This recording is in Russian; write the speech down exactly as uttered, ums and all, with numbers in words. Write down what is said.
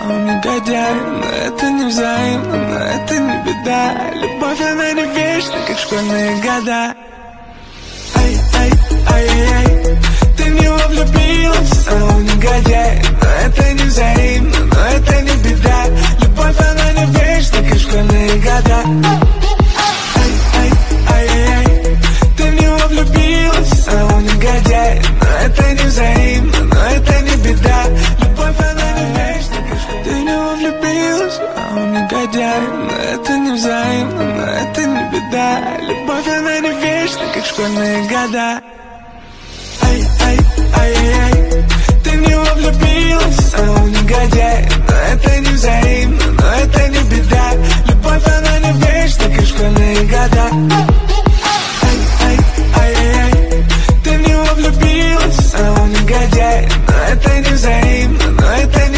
он негодяй. Но это не взаимно, но это не беда. Любовь, она не вечна, как школьные года. Ай, ай, ай, ай, ты в него влюбилась, а он негодяй. Но это не взаимно, но это не беда. Любовь, она не вечна, как школьные года. Ай, ай, ай, ай, ты в него влюбилась, а он негодяй. Но это не взаимно, но это не беда. Любовь, она не вечна, как школьные года. Ты в него влюбилась, а он негодяй. Но это не взаимно, но это не беда. Любовь, она не вечна, как школьные года. Ай, ай, ай, ай, ты в него влюбилась, а он негодяй. Но это не взаимно, но это не беда. Любовь, она не вечна, как школьные года. Ай, ай, ай, ай, ты в него влюбилась, а он негодяй. Но это не взаимно, но это